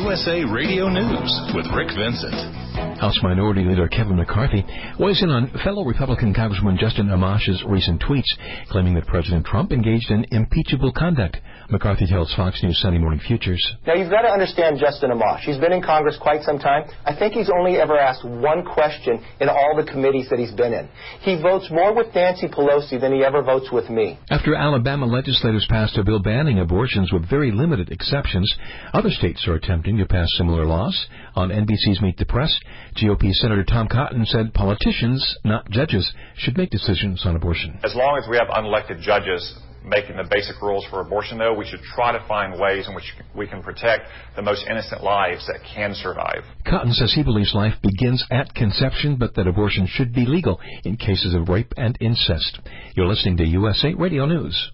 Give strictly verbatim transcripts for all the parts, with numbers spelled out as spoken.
U S A Radio News with Rick Vincent. House Minority Leader Kevin McCarthy weighs in on fellow Republican Congressman Justin Amash's recent tweets claiming that President Trump engaged in impeachable conduct. McCarthy tells Fox News Sunday Morning Futures. Now, you've got to understand Justin Amash. He's been in Congress quite some time. I think he's only ever asked one question in all the committees that he's been in. He votes more with Nancy Pelosi than he ever votes with me. After Alabama legislators passed a bill banning abortions with very limited exceptions, other states are attempting to pass similar laws. On N B C's Meet the Press, G O P Senator Tom Cotton said politicians, not judges, should make decisions on abortion. As long as we have unelected judges making the basic rules for abortion, though, we should try to find ways in which we can protect the most innocent lives that can survive. Cotton says he believes life begins at conception, but that abortion should be legal in cases of rape and incest. You're listening to U S A Radio News.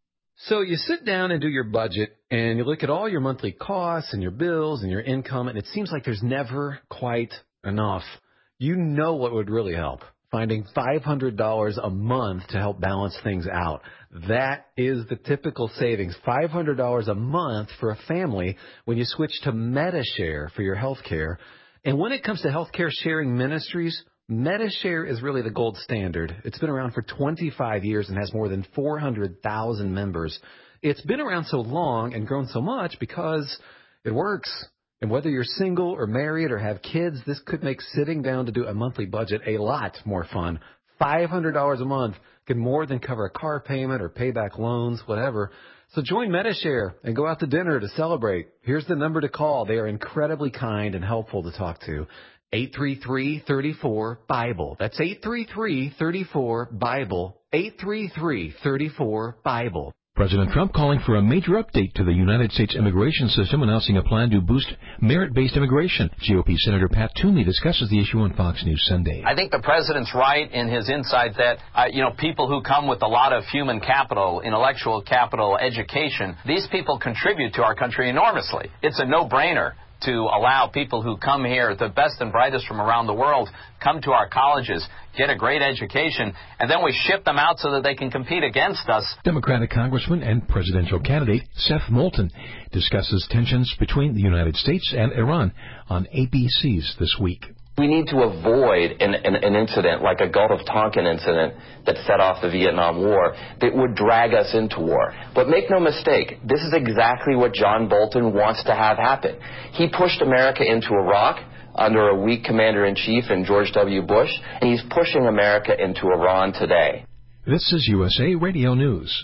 So you sit down and do your budget, and you look at all your monthly costs and your bills and your income, and it seems like there's never quite enough. You know what would really help? Finding five hundred dollars a month to help balance things out. That is the typical savings, five hundred dollars a month for a family when you switch to Medi-Share for your health care. And when it comes to healthcare sharing ministries, Medi-Share is really the gold standard. It's been around for twenty-five years and has more than four hundred thousand members. It's been around so long and grown so much because it works. And whether you're single or married or have kids, this could make sitting down to do a monthly budget a lot more fun. five hundred dollars a month can more than cover a car payment or pay back loans, whatever. So join Medi-Share and go out to dinner to celebrate. Here's the number to call. They are incredibly kind and helpful to talk to. eight three three, three four, BIBLE. That's eight three three, three four, BIBLE. eight three three, three four, BIBLE. President Trump calling for a major update to the United States immigration system, announcing a plan to boost merit-based immigration. G O P Senator Pat Toomey discusses the issue on Fox News Sunday. I think the president's right in his insight that, uh, you know, people who come with a lot of human capital, intellectual capital, education, these people contribute to our country enormously. It's a no-brainer to allow people who come here, the best and brightest from around the world, come to our colleges, get a great education, and then we ship them out so that they can compete against us. Democratic Congressman and presidential candidate Seth Moulton discusses tensions between the United States and Iran on A B C's This Week. We need to avoid an, an, an incident like a Gulf of Tonkin incident that set off the Vietnam War that would drag us into war. But make no mistake, this is exactly what John Bolton wants to have happen. He pushed America into Iraq under a weak commander-in-chief in George W. Bush, and he's pushing America into Iran today. This is U S A Radio News.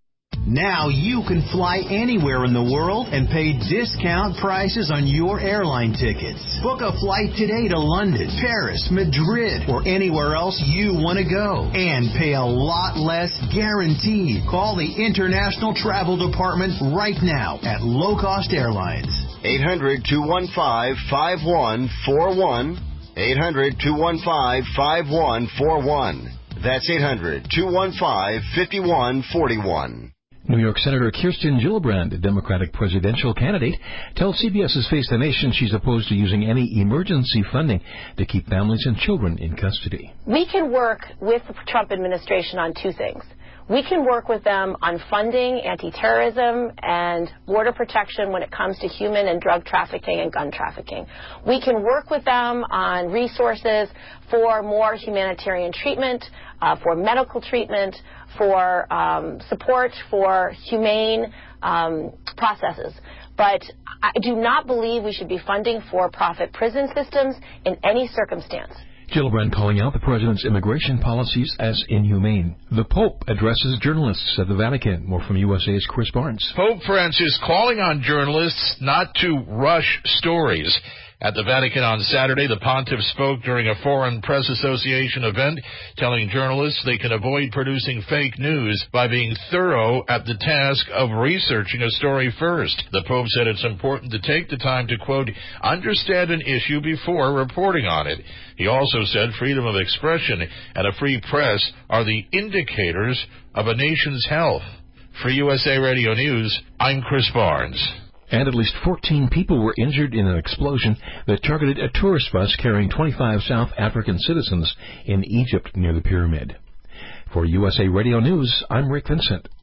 Now you can fly anywhere in the world and pay discount prices on your airline tickets. Book a flight today to London, Paris, Madrid, or anywhere else you want to go. And pay a lot less guaranteed. Call the International Travel Department right now at Low Cost Airlines. eight hundred, two one five, five one four one. eight hundred, two one five, five one four one. That's eight hundred, two one five, five one four one. New York Senator Kirsten Gillibrand, a Democratic presidential candidate, tells CBS's Face the Nation she's opposed to using any emergency funding to keep families and children in custody. We can work with the Trump administration on two things. We can work with them on funding anti-terrorism and border protection when it comes to human and drug trafficking and gun trafficking. We can work with them on resources for more humanitarian treatment, uh, for medical treatment, for um, support for humane um, processes. But I do not believe we should be funding for-profit prison systems in any circumstance. Gillibrand calling out the president's immigration policies as inhumane. The Pope addresses journalists at the Vatican. More from U S A's Chris Barnes. Pope Francis calling on journalists not to rush stories. At the Vatican on Saturday, the pontiff spoke during a Foreign Press Association event, telling journalists they can avoid producing fake news by being thorough at the task of researching a story first. The Pope said it's important to take the time to, quote, understand an issue before reporting on it. He also said freedom of expression and a free press are the indicators of a nation's health. For U S A Radio News, I'm Chris Barnes. And at least fourteen people were injured in an explosion that targeted a tourist bus carrying twenty-five South African citizens in Egypt near the pyramid. For U S A Radio News, I'm Rick Vincent.